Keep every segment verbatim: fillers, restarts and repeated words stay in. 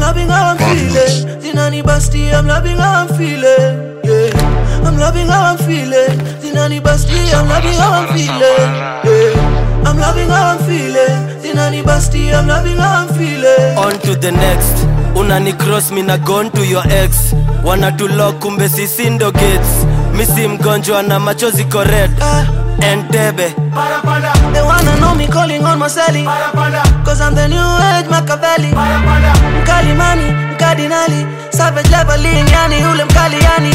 loving how I'm feeling. Zinani Basti, I'm loving how I'm feeling. Yeah, I'm loving how I'm feeling. Zinani Basti, I'm loving how I'm feeling. Yeah, I'm loving how I'm feeling. Zinani Basti, I'm loving how I'm feeling. On to the next. Unani cross me na gone to your ex. Wana to lock kumbe sisi ndo gates. Misi mgonjwa na machozi correct. Entebbe. They wanna know me calling on my celly. Cause I'm the new age Machiavelli. Mkali mani, mkadinali. Savage leveling yani ule mkali yani.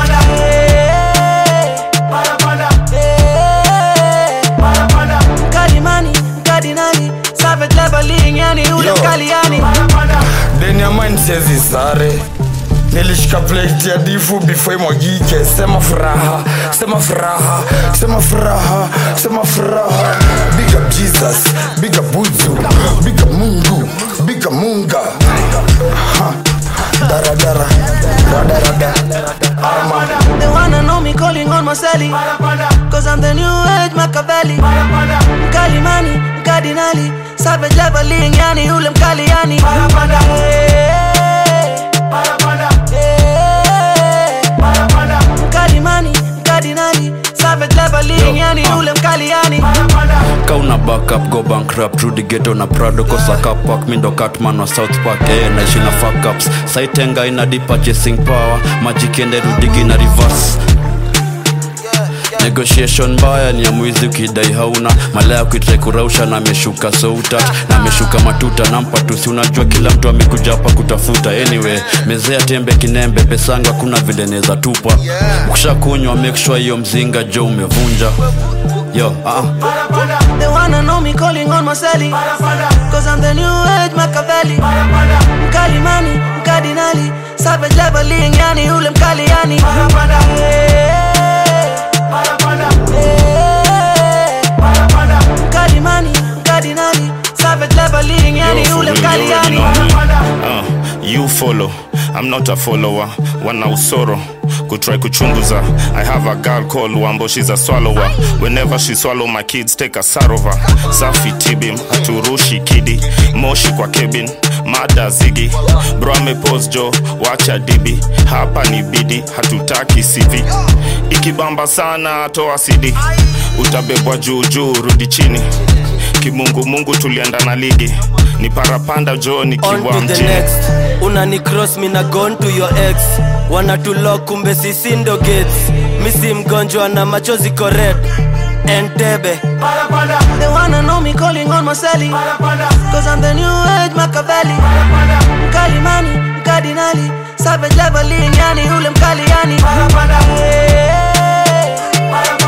Mkali mani, mkadinali. Savage leveling yani ule mkali yani. Deni ya mind sezi sare. Nilishika plate ya difu before imwagike. Sema furaha, sema furaha, sema furaha, sema furaha. Big up Jesus, big up Buzu, big up Mungu, big up Munga. Ha, dara dara, dara dara, arma. They wanna know me calling on my celly. Cause I'm the new age Machiavelli. Mkali mani, mkadinali. Savage leveling yani ule mkali yani. Kauna backup, go bankrupt, through the ghetto na Prado. Kosa kapak, mindo Catman wa South Park. Eh, naishi na fuck ups. Saitenga ina di purchasing power. Magic ende rudigi na reverse. Negotiation mbaya ni ya mwizi ukidai hauna. Malaya kuitrai kurausha na meshuka so utat. Na meshuka matuta na mpatusi. Unajua kila mtu amekuja hapa kutafuta. Anyway, mezea tembe kinembe. Pesanga kuna vile neza tupa. Ukisha kunywa make sure hiyo mzinga jo umevunja. Yo, uh-uh. They wanna know me calling on my celly. Cause I'm the new age Machiavelli. Mkali mani, mkadinali. Savage leveling yani ule mkali yani. Mkali mani, mkadinali. Savage leveling yani ule mkali yani. Uh, you follow, I'm not a follower. Wana usoro kutry kuchunguza. I have a girl called Wambo, she's a swallower. Whenever she swallow my kids, take a sarova. Safi tibim, haturushi kidi. Moshi kwa kebin, mada zigi. Bro ame pose jo, wacha dibi. Hapa ni bidi, hatutaki C V. Ikibamba sana, toa C D. Utabebwa juu juu, rudi chini. Kimungu mungu tulienda na ligi. Ni parapanda jo ni kiwa mjini. On to the next. Unani cross me na gone to your ex. Wana to lock kumbe sisi ndo gates. Misi mgonjwa na machozi correct. Entebbe. They wanna know me calling on my celly. Cause I'm the new age Machiavelli. Mkali mani, mkadinali. Savage leveling yani ule mkali yani.